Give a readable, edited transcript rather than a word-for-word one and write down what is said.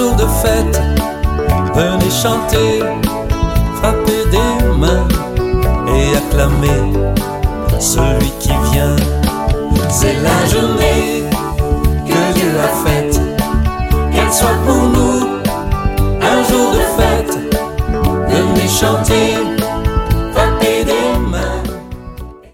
jour de fête, venez chanter, frapper des mains et acclamer